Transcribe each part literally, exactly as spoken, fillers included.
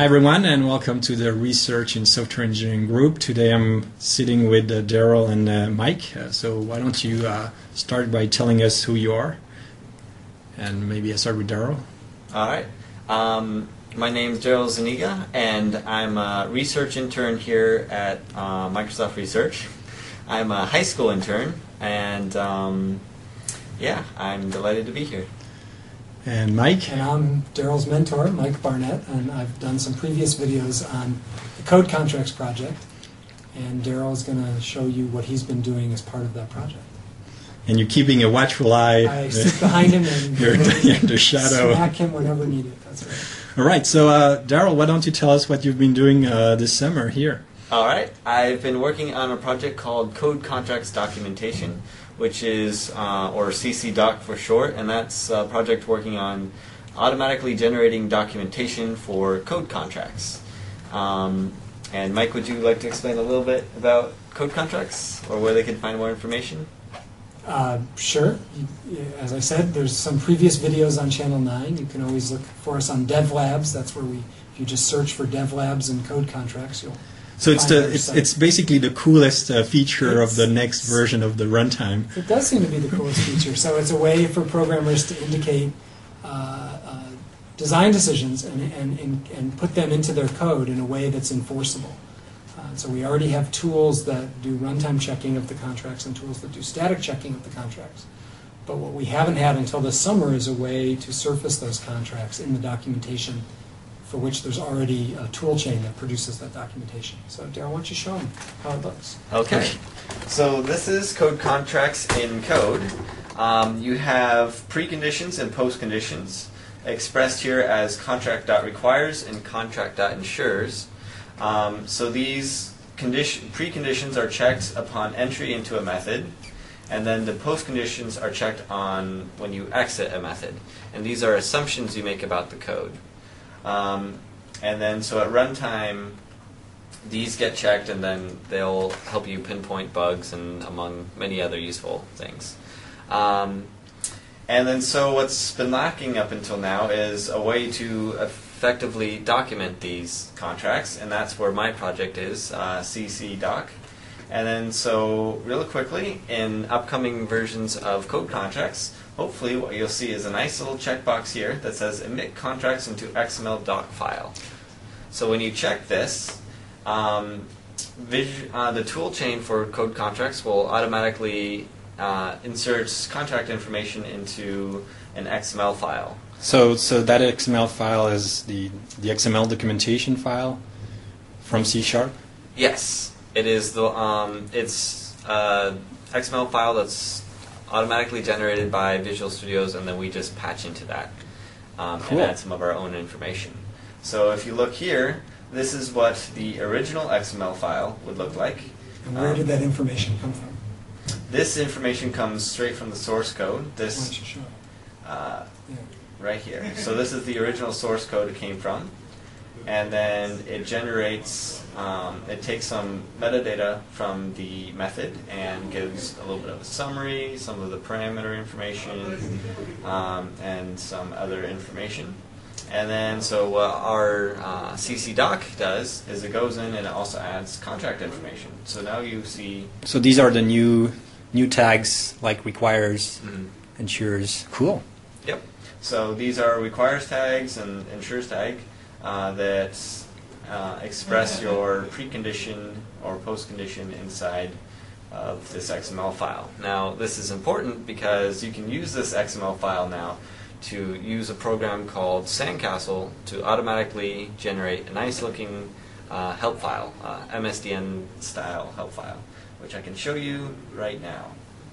Hi everyone, and welcome to the Research in Software Engineering group. Today I'm sitting with uh, Daryl and uh, Mike. Uh, so why don't you uh, start by telling us who you are? And maybe I start with Daryl. All right. Um, my name is Daryl Zuniga, and I'm a research intern here at uh, Microsoft Research. I'm a high school intern, and um, yeah, I'm delighted to be here. And Mike? And I'm Daryl's mentor, Mike Barnett, and I've done some previous videos on the Code Contracts project, and Daryl is going to show you what he's been doing as part of that project. And you're keeping a watchful eye. I sit behind him and you're in the shadow. Smack him whenever needed. That's right. All right, so uh, Daryl, why don't you tell us what you've been doing uh, this summer here? All right. I've been working on a project called Code Contracts Documentation, which is, uh, or C C Doc for short, and that's a project working on automatically generating documentation for code contracts. Um, and Mike, would you like to explain a little bit about code contracts, or where they can find more information? Uh, sure. As I said, there's some previous videos on Channel nine. You can always look for us on DevLabs. That's where we, if you just search for DevLabs and code contracts, you'll So it's the it's, it's basically the coolest uh, feature it's, of the next version of the runtime. It does seem to be the coolest feature. So it's a way for programmers to indicate uh, uh, design decisions and, and, and, and put them into their code in a way that's enforceable. Uh, so we already have tools that do runtime checking of the contracts and tools that do static checking of the contracts. But what we haven't had until this summer is a way to surface those contracts in the documentation for which there's already a tool chain that produces that documentation. So Daryl, why don't you show them how it looks? Okay. So this is code contracts in code. Um, you have preconditions and postconditions expressed here as contract.requires and contract.ensures. Um, so these condition, preconditions are checked upon entry into a method, and then the postconditions are checked on when you exit a method. And these are assumptions you make about the code. Um, and then so at runtime, these get checked, and then they'll help you pinpoint bugs, and among many other useful things. Um, and then so what's been lacking up until now is a way to effectively document these contracts, and that's where my project is, uh, C C Doc. And then so really quickly, in upcoming versions of Code Contracts, hopefully what you'll see is a nice little checkbox here that says emit contracts into X M L doc file. So when you check this, um, uh, the tool chain for code contracts will automatically uh, insert contract information into an X M L file. So so that X M L file is the, the X M L documentation file from C Sharp? Yes. It is the um, it's uh, X M L file that's automatically generated by Visual Studios, and then we just patch into that um, cool. and add some of our own information. So if you look here, this is what the original X M L file would look like. And where um, did that information come from? This information comes straight from the source code. This Why don't you show it? uh, Yeah. right here. So this is the original source code it came from. And then it generates, um, it takes some metadata from the method and gives a little bit of a summary, some of the parameter information, um, and some other information. And then so what our uh, C C Doc does is it goes in and it also adds contract information. So now you see... So these are the new new tags, like requires, mm-hmm. ensures. Cool. Yep. So these are requires tags and ensures tag. Uh, that uh, express your precondition or postcondition inside of this X M L file. Now, this is important because you can use this X M L file now to use a program called Sandcastle to automatically generate a nice-looking uh, help file, uh, M S D N-style help file, which I can show you right now.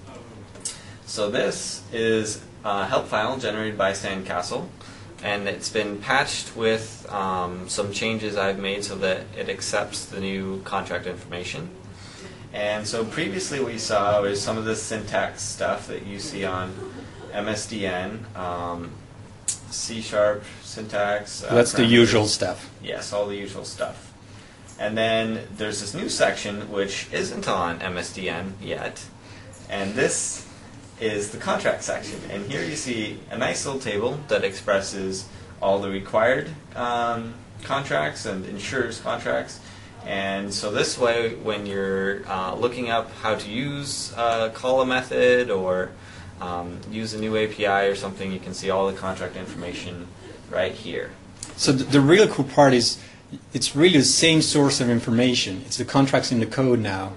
So this is a help file generated by Sandcastle. And it's been patched with um, some changes I've made so that it accepts the new contract information. And so previously what you saw was some of the syntax stuff that you see on M S D N, um, C Sharp syntax. Uh, That's the usual stuff. Yes, all the usual stuff. And then there's this new section which isn't on M S D N yet, and this is the contract section. And here you see a nice little table that expresses all the required um, contracts and insures contracts. And so this way, when you're uh, looking up how to use uh, call a method or um, use a new A P I or something, you can see all the contract information right here. So the, the really cool part is it's really the same source of information. It's the contracts in the code now.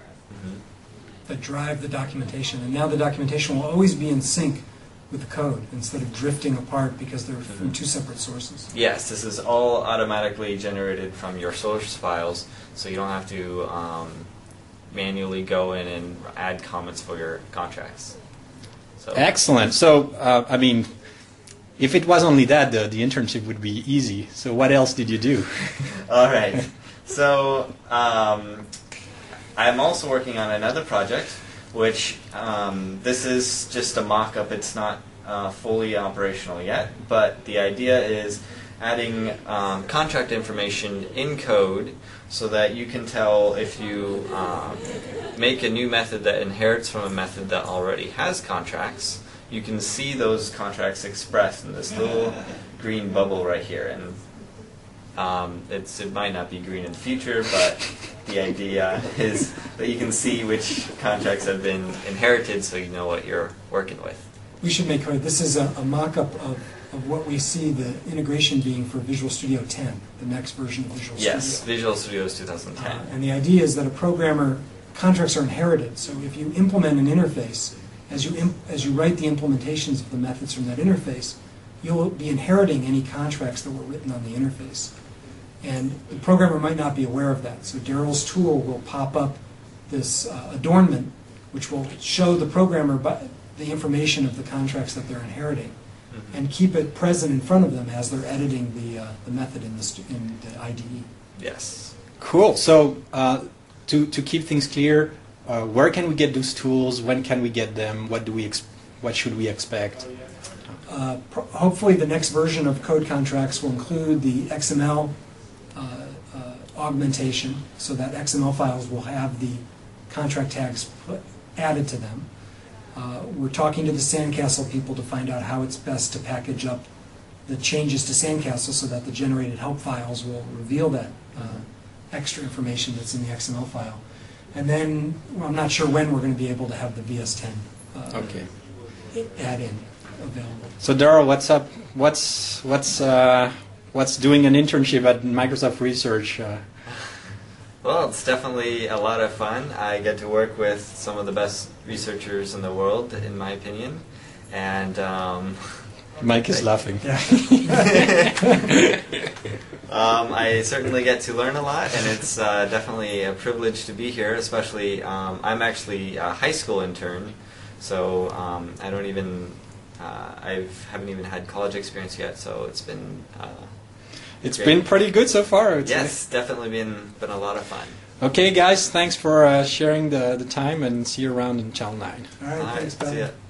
That drive the documentation, and now the documentation will always be in sync with the code instead of drifting apart because they're from two separate sources. Yes, this is all automatically generated from your source files, so you don't have to um, manually go in and add comments for your contracts. So. Excellent. So, uh, I mean, if it was only that, the, the internship would be easy. So what else did you do? All right. So um, I'm also working on another project, which um, this is just a mock-up. It's not uh, fully operational yet, but the idea is adding um, contract information in code so that you can tell if you um, make a new method that inherits from a method that already has contracts, you can see those contracts expressed in this little green bubble right here. And um, it's, it might not be green in the future, but the idea is that you can see which contracts have been inherited so you know what you're working with. We should make clear, this is a, a mock-up of, of what we see the integration being for Visual Studio ten, the next version of Visual Yes, Studio. Visual Studio is two thousand ten. Uh, and the idea is that a programmer, contracts are inherited, so if you implement an interface, as you, imp, as you write the implementations of the methods from that interface, you'll be inheriting any contracts that were written on the interface. And the programmer might not be aware of that. So Daryl's tool will pop up this uh, adornment, which will show the programmer bu- the information of the contracts that they're inheriting, mm-hmm. and keep it present in front of them as they're editing the, uh, the method in the, stu- in the I D E. Yes. Cool. So uh, to, to keep things clear, uh, where can we get those tools? When can we get them? What do we ex- what should we expect? Uh, pro- hopefully the next version of Code Contracts will include the X M L uh, uh, augmentation, so that X M L files will have the contract tags put, added to them. Uh, we're talking to the Sandcastle people to find out how it's best to package up the changes to Sandcastle so that the generated help files will reveal that uh, extra information that's in the X M L file. And then, well, I'm not sure when we're going to be able to have the V S ten uh, Okay. add-in available. So Daryl, what's up? What's what's uh, what's doing an internship at Microsoft Research? Uh, Well, it's definitely a lot of fun. I get to work with some of the best researchers in the world, in my opinion. And um, Mike is laughing. Yeah. um, I certainly get to learn a lot, and it's uh, definitely a privilege to be here. Especially, um, I'm actually a high school intern, so um, I don't even, uh, I haven't even had college experience yet. So it's been. Uh, It's Great. been pretty good so far. It's Yes, definitely been been a lot of fun. Okay, guys, thanks for uh, sharing the, the time, and see you around in Channel nine. All right, All right, thanks, Ben. see ya.